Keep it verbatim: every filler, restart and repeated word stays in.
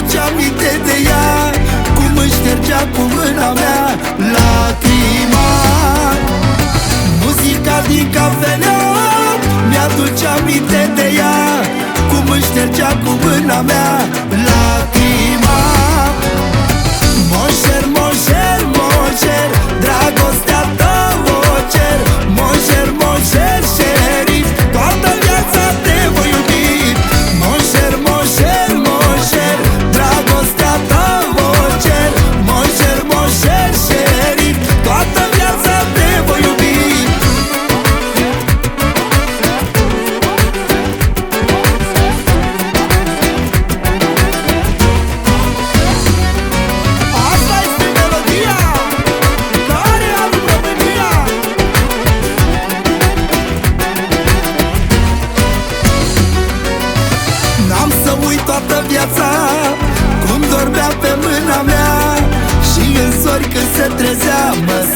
Mi-aduce aminte de ea, cum îmi ștergea cu mâna mea lacrima. Muzica din cafenea mi-aduce aminte de ea, cum îmi ștergea cu mâna mea lacrima. Monșer, monșer, monșer, dragostea ta o cer. Monșer, monșer, șerif, toată viața te voi iubi. Monșer, monșer, monșer, dragostea ta o cer. Monșer, monșer, șerif, toată viața te voi iubi. Toată viața cum dormea pe mâna mea, și în sori când se trezea mă